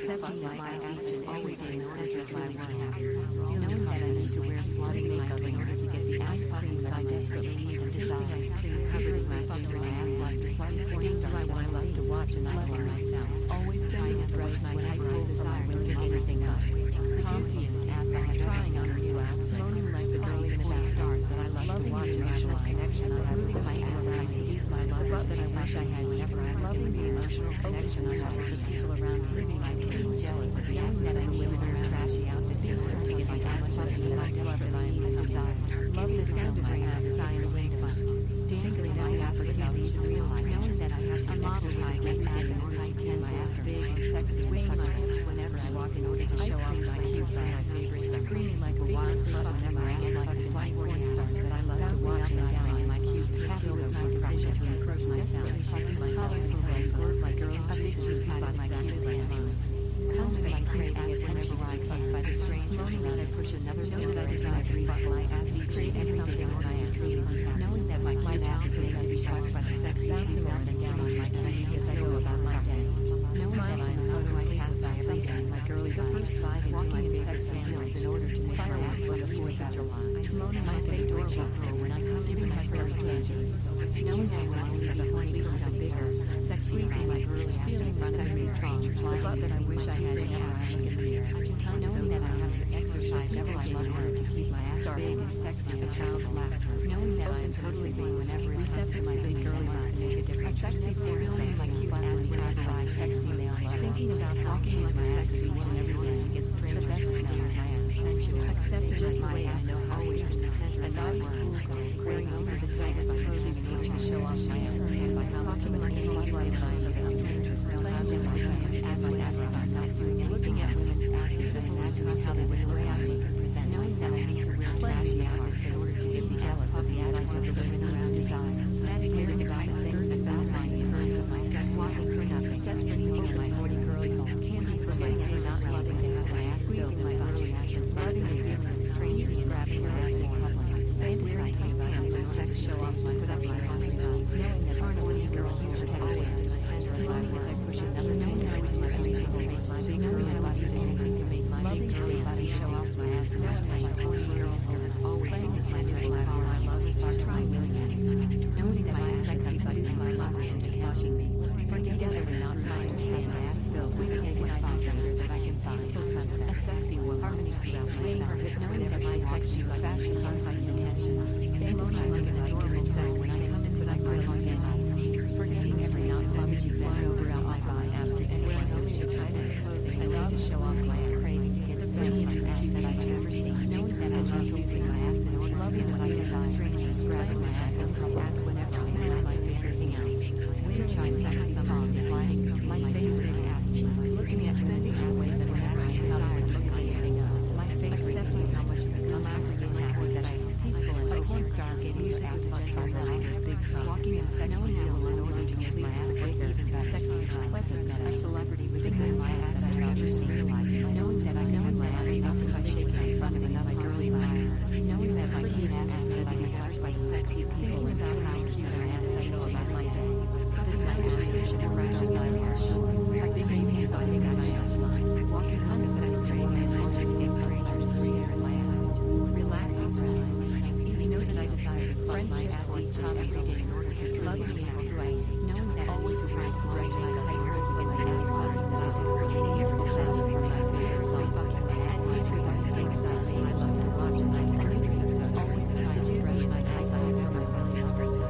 accepting that my ass is always in the center of my world. Knowing that I need to wear slutty makeup in order to get the ass fucking that I desperately need and desire. Covers my fucking ass like the slutty porn stars that I love to watch and I love myself. Always trying to dress whenever I desire to get anything up. The juiciest ass I have trying on you out, moaning like the girls in the stars that I love to watch and emotional connection I have with my ass and I seduce my love that I wish I had whenever I'm loving the emotional connection I have with the people around me. Living like being jealous of the ass that I need to wear trashy outfits in order to get my ass fucking that I love that I need and desire. Love the sound of my ass as I am linked fast. Dancing my ass until these realize knowing that I have to exercise my ass in order to keep my ass big and sexy swing my ass whenever I walk in order to show off my cute size. Screaming like a wild slut whenever I get like the slight porn stars that I love to watch and down in my cute happy with my decision to approach myself. Fucking myself until I squirt my girl juices inside my cute landings. Constantly craving it whenever I fuck by the strange moaning as I push another know that I desire to fuck my ass each craving something when I am truly unhappy. Knowing that my ass is made to be fucked by the sex bouncing up and down on my tummy as I go about my day. Knowing that I am how do I pass by every day as my girly the first bite into my sex sandals in order to make my ass like a 4th of July. Moaning my fake door buffalo when I come into my first tangents. Knowing that when I see the horny become bigger, sex pleasing my girly ass feeling my sexy strong, the butt that I wish I had an ass cheek in the air. Knowing that I have to exercise double I love work to keep my ass big and sexy and a child's laughter. Knowing that I am totally being whenever it comes to my big girly wants to make a difference. Sexy force feeling my cute ass when I spy sexy male love. Thinking about walking like my ass each and every day to get straight the best smell of my ass sensual. Accepting just my ass is always in the center of naughty schoolgirl wearing only the swag as opposed to teaching to show off my ass and by how much of an slight advice of strangers no lounging my tongue as my ass if I'm not doing it. Looking at women's asses and imagining how they would look at me and present. Knowing that I need to wear trashy outfits in order to get me jealous of the adults of the women around desire. Meditating about the things that validate the occurrence of my sex walking for nothing. Desperate to get my 40 girly home. Can't be forgetting and not loving to have my ass squeezing my body ass and loving the feeling of strangers grabbing your ass in public. Fantasizing about having sex show off my sexy body. Knowing that Harney's girl here has always been the center of my as I push another knowing to my body to make my big girl body use anything to make my big girly body show off my ass and knowing that my horny girl here has always been the center of my power I love are trying millions. Knowing that my sexy body is my love and just touching me. For together we not I understand my ass filled with cake and fingers that I can find till sunset. A sexy woman harmony throughout myself. Knowing that my sexy fashion finds my attention. They moan like an adorable sex when I come into my grill on their knees. Forgetting every non-clumsy bend over out my body as to anyone else should try this clothing. I need to show off my craving to get the best ass that I've ever seen. Knowing that I love using my ass in order loving what I desire. Strangers grabbing my ass and come ass whenever I snap my fingers in. Winter chime sexy songs sliding my favorite ass cheeks. Looking at bending ass ways that whenever I desire to look my earring up. My favorite accepting how much relaxing and happy that I am peaceful and a porn star getting his ass fucked on the night big cup. Walking in sex heels in order to get my ass bigger. Sexy pleasant met a celebrity within my ass that I've never seen realizing. Knowing that I know my ass enough if I shake my fun of another girly life. Knowing that my cute ass is going to be touched by sexy people and about how cute my ass I know about my day. This night is vision and rashes on our shore. Our big baby is on his action. Walking home is a straight and magic things strangers stare at my ass. Relaxing friends. You know that I desire to fuck my ass each and every day in order to love me and who I am. Knowing that always tries to stretch my finger against the ass butters that I desperately hear the sounds from my fingers on fucking my ass. These are the mistakes I made. I love to watch and I can do things. Always trying to stretch my ass from my belly.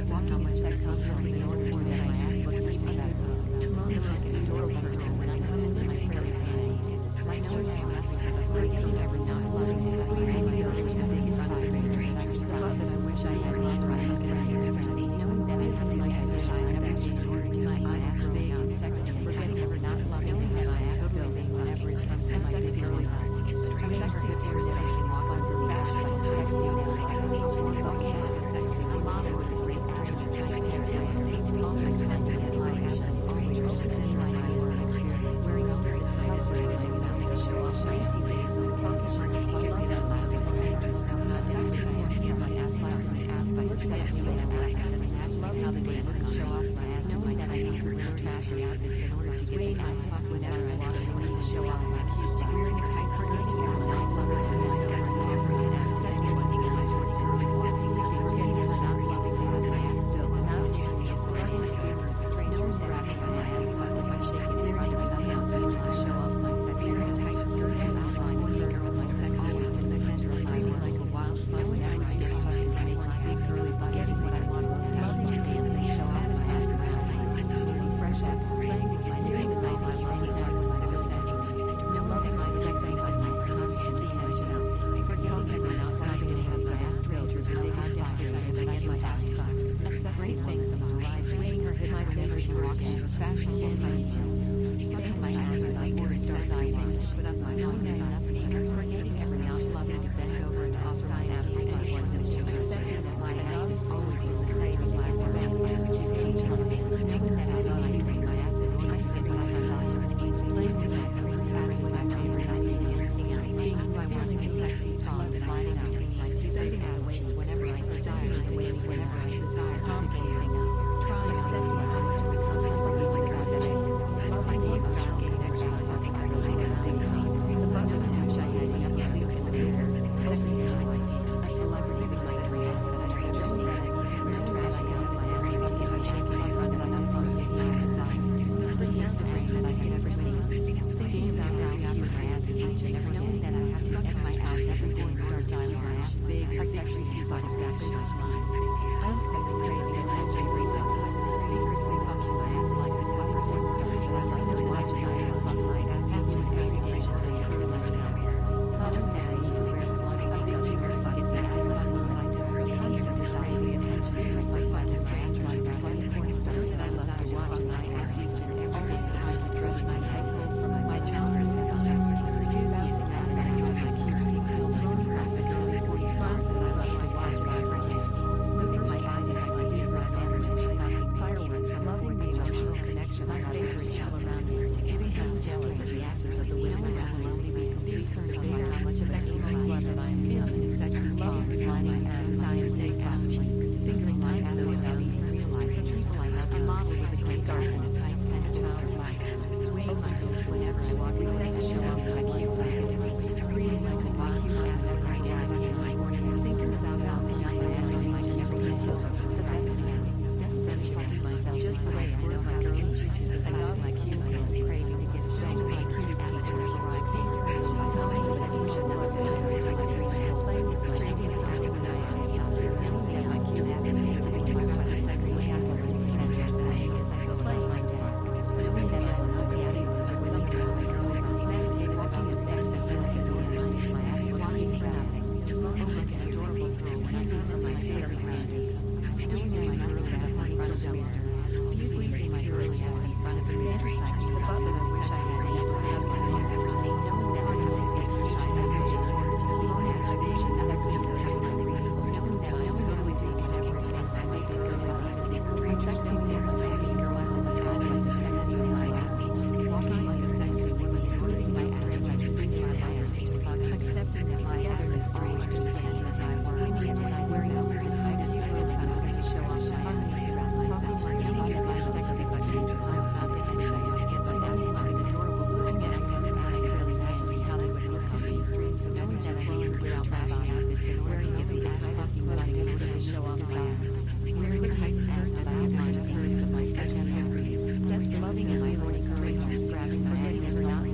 have to how much sex I'm feeling in order to get my ass look respectful. I'm like an adorable person when I come into my prayer panties. My nose laughs at the forgetting I was not loving this squeezing my belly with the biggest fire strangers. The love that I wish I had my husband I had ever seen. Knowing that I have to exercise affection in order to my ass big and sexy. Forgetting ever not loving to have my ass building whenever it comes to my big girly heart. I'm sexy at tears station walk on the back like sexy and sexy. Walking like a sexy. A model with a great stranger. I can't tell you. All my expensive is my ashes. Always open in my eyes and exterior. Wearing a very high as raising something to show off my easy face. Funky shirt is like a that lasts to strangers. Now I'm not sexy to hear my ass flowers to ask by look sexy when I'm ass and imagine how the dance can show off my ass. Knowing that I need to wear trashy outfits in order to get the nice spots whenever I want to show off my cute butt. Wearing a tight skirt to get not loving to my sexy every ass desperate looking in my first girl accepting the beer getting ever not loving to have my ass built. And now that you see it's the best favorite strangers grabbing my ass butt with my shaking serious hands in order to show off my sexy tight skirt and outline the curves of my sexy ass in the center screaming like a wild slut whenever I get fucking to make my big curly butt getting what I want most loving my hands and show satisfied around my fresh abs playing with my legs my lucky dogs and second no loving my sexy and my constant attention forgetting that we're not stopping to have my ass strangers and how desperate I am that I get my ass fucked. Great things about life, laying her hip whenever she walks in her fashion and my jeans. Take my hands with my order stars I want to put up my own neck up and eager, forgetting every now and loving to bend over and offer my ass to anyone that should accepting that my ass is always in the cradle my spank energy teach on me, knowing that I love using my ass in order to get my massage and eat place to nice and passing my favorite idea and being who I want to be sexy, tall and sliding out between my two big ass waist whenever I desire and the waist whenever I desire. Complicating up, trying accepting how much it becomes from using the process. Love my needs, trying getting extra fucking I really don't think the buzz of an action I had to get as it is. Sexy time, a celebrity with my every ass and a stranger seeing it. I'm trashing out the dance and making my shaking in front of my eyes on the my design. Pretty Instagram that I had ever seen. Thinking about how I got my ass is each and every knowing that I have to fuck myself every day and start styling my ass big, a sexy C-body exactly like mine. I'm stepping crazy and I'm fingering something vigorously fucking my ass like this like a porn star and I like no watches I ass fuck my ass and just conversation for you for myself. Knowing that I need to wear slutty makeup and wear fucking sexy fucking like this for constant desire the attention just like by this ass like that like a porn star that I love to watch my ass each and every time to stretch my tight lips my children's juicy as an ass and I my cute pink pill moaning across the girly 40 spots that I love to watch and I kiss. Moving my eyes as I do my manners and shining fireworks and loving the emotional connection I have with each other around me. Giving hands jealous of the asses of the women that will only be complete turned on by how much of a nice love that I am feeling is sexy love sliding as I am staying passionate. Fingering my ass those values and realizing like a model with a great garden and tight pants child life. Swaying my hips whenever I walk except to show off my cute legs. Screaming like a wild ass every day I in my mornings thinking about how my ass is my every day. The best sound. Destination myself just the way I know my girly juices inside my cute hands craving to get straight my cute teacher or I think how much is any should look at every time I play with my previous songs when I am out there dancing at my cute ass and taking my sexy apples and just saying as I go play my dad. Knowing that I was the asses of the women girls my girls meditate walking and sex and feeling annoying my ass walking traffic. Moaning like an adorable girl when I do some of my favorite brandies. Squeezing my girl ass in front of the mister. Squeezing my girl ass in front of the mister. The butt that I wish I had never seen. Knowing that I have to exercise and vision. Long as I vision sexy that I want to read. Knowing that I only really do whatever it is I make a girl out of the extreme sexy devastating girl out of the cause of the sexy in my ass. Walking like a sexy woman, including my experience I squeeze my ass into accepting that my ass is strangers standing as I were. Wearing over the tightest clothes to show off my harmony around myself. Forgetting that my sexy strangers I'm not attention to get my ass in my adorable blue and getting to the body really imagine how they would look so these dreams of knowing that I need to wear out fashion outfits and wearing every ass fucking what I desperate to show off my ass. Wearing a tight ass that I outline the roots of my sexy ass. Desperate loving and my horny strangers grabbing my ass never not loving to have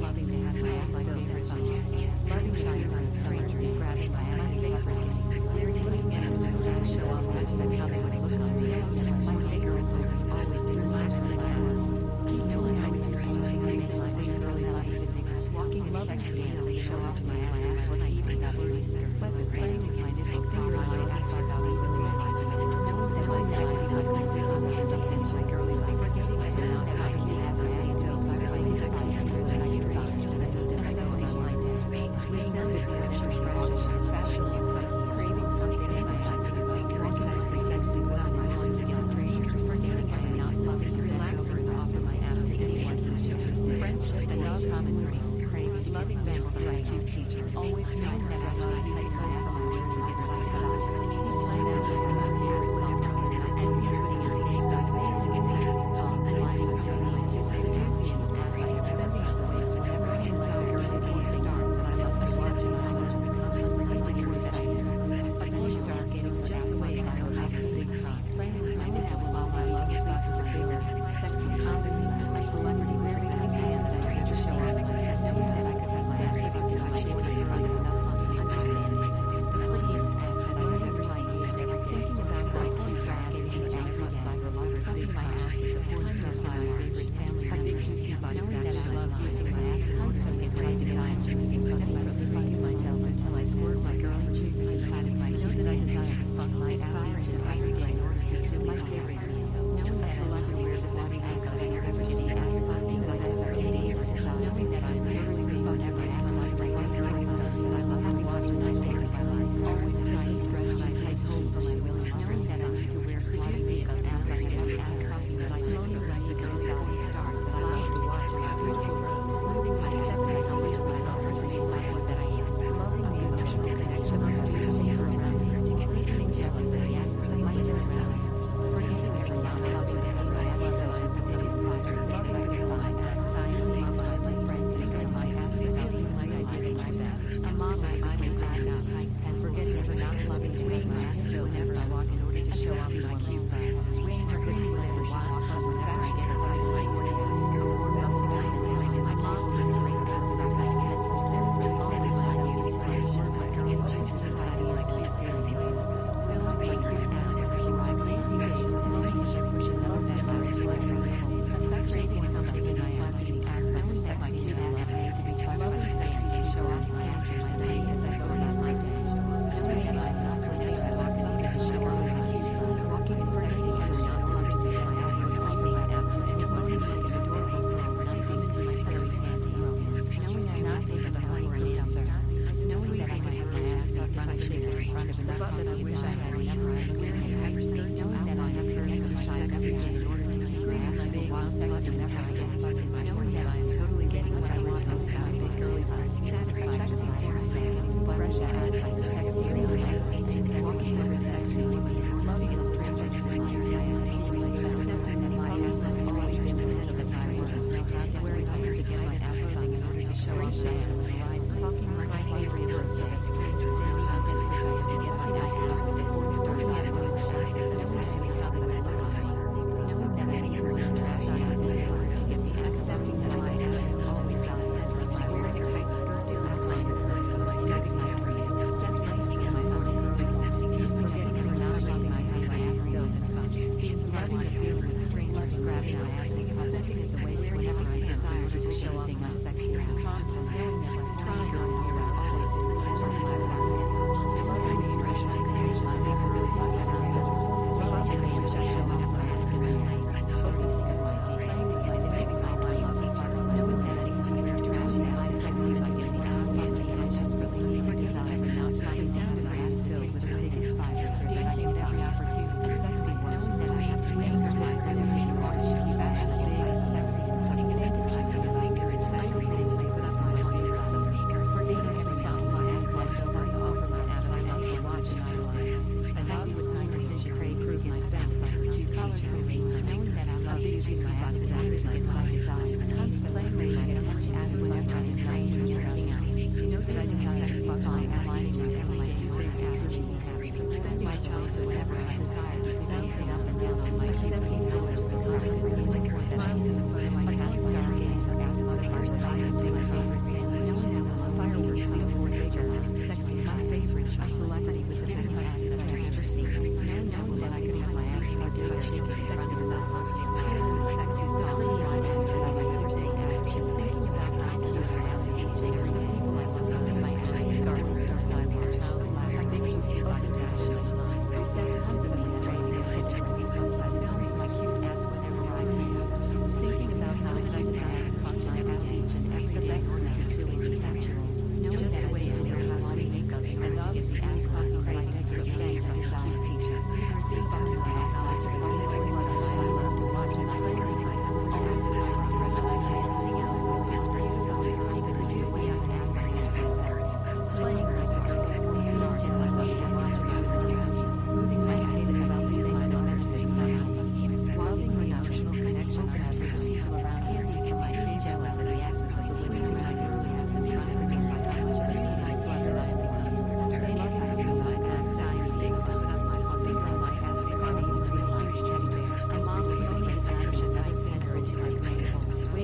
ass my ass filled with fun. Loving shines on the summer trees, grabbing my ass and favorite. Looking at them to show off my sex, how they would look on me. My girl has always been relaxed and fast. Peaceful and always dreaming, raising my big girly life. Walking in sexy dance, they show off my ass what I even got loose. Plus playing with my nipples, finger loyalties are about me really nice. Knowing that my sexy body is on the sometimes my girly life. Forgetting that I'm outside of the ass is being filled by playing sexy under the ice cream. The sexy on my day. Sweet numbers are never fresh, fashion, craving something inside of my girl. Sexy without knowing against strangers. Forgetting I am not loving, relaxing, offer my ass to anyone who shows friendship and love common grace. Craves loving family, like cute teacher. Always knowing that I love you, take my ass on the to give us a touch. He's like that with my hands, well, and I think he's putting his days up, sailing his sex, and lies are so neat to say the juiciest ass I have bending on the waist whenever I hands out a girl with the stars that I love by watching my legends come and bring my girl that I a boy star getting just the way I know how to big fun. Playing with my nipples while my love is not as a bigger, sexy comedy, a celebrity wearing his pants and I just show off my sex, knowing that I could have my ass kicked in my shape when I run enough on me, understand me, seduce the prettiest ass that I've ever seen. Thinking about how I can start getting my ass mugged by the lovers, big my ass with the porn stars my favorite family members, knowing that I love using my ass constantly and I desire juicing, but desperately fucking myself until I squirt my girly juices inside of my know that I desire to fuck my ass just every day in order to feel my favorite meal. Knowing that celebrity wears the body ass that I have ever seen, ass fucking that I desperately need to desire. Knowing that I'm perfectly fuck every ass like my girly stars that I love to watch and I think of my life. Always trying to stretch my tight holes for my willing lovers that I need to wear seducing of ass like every ass fucking that I mesmerize the girls out of stars that I love to watch and I appreciate. Smoothing my sex and I wish my lovers and my what that I am. Loving the emotional connection most beautiful person to get me feeling jealous of the asses of my inner self. Forgetting every non-love to them and I love that I am the biggest fighter. Loving every fine ass desires of my friends and feel my ass without realizing my best. A mom I might have passed out and forgetting every non-loving sweet my ass whenever I walk in order to show off my cute bags. Swinging her goodies whenever she walks up whenever I get her tight my horses skirt or belting night and knowing that my mom will bring her ass about my pencils. Desperately always my music plays one my girl juices inside of my cute series. Feels like my cute ass whenever she rides lazy days of knowing that she push another man out to my girl. A sex craving something in my ass eating ass knowing that my cute ass is made to be fun. Loving sexy to show off my ass in my day as I go about my day. Knowing that I must relate I want something to show off my cute. Walking in sexy and not understand my ass or pointing my ass to anyone who's like an adorable girl when I come into my very handy romance. Knowing I'm not taking the money or an answer. Knowing that I can have my ass in front of chicks in front of the butt that I wish I had whenever I was wearing a tight skirt. Knowing that I have to exercise every day in order to scream my big wild sex whenever I get fucking my knowing that I am totally getting what I want most out of big girly life. Satisfied sexy hairstyles, fresh ass by sexy really nice agents and walking over sexy loving and strangers and my ass painting myself accepting that my ass has always been the of the time words and I tap that we're tired to get my ass fucking in order to show off shades of the eyes talking like my favorite words of strangers and I'm desperate to get my ass fucked and porn stars out of the shows and essentially how they look on me. Knowing that many of them trash I have been able to get me accepting that my ass is always solid and my wearing a tight skirt to look like the curves of my sexy dreams. Desperate to get myself in her accepting just forgetting every non-loving I have my ass filled and such. Loving the feeling of strangers grabbing my ass and bumping at the waist whenever I desire to show off my sexy ass. Knowing that my tiny girl here has always been the center of my life. Loving the expression I create my big really love her something. Watching me just show off my ass in my life. Focus on my playing with my legs by my love sparks. Knowing that I can clean her trash and my sexy by getting my ass on the touches really for desire and not stopping down to my ass filled with the biggest fire. Dancing at every opportunity. A sexy knowing that I have swings or sex whenever she walks. She fashions big and sexy. Putting it into sexy and like her. It's sexy things like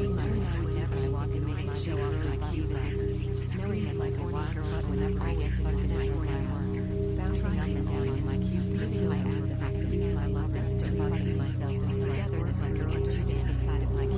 I would never want to make it show off my cute legs. Knowing that like a wild girl when I'm always fucking my orgasm. Bouncing up and down on my cute beauty, my ass, I seduce my lovers to fucking myself until I sort of like interested inside of my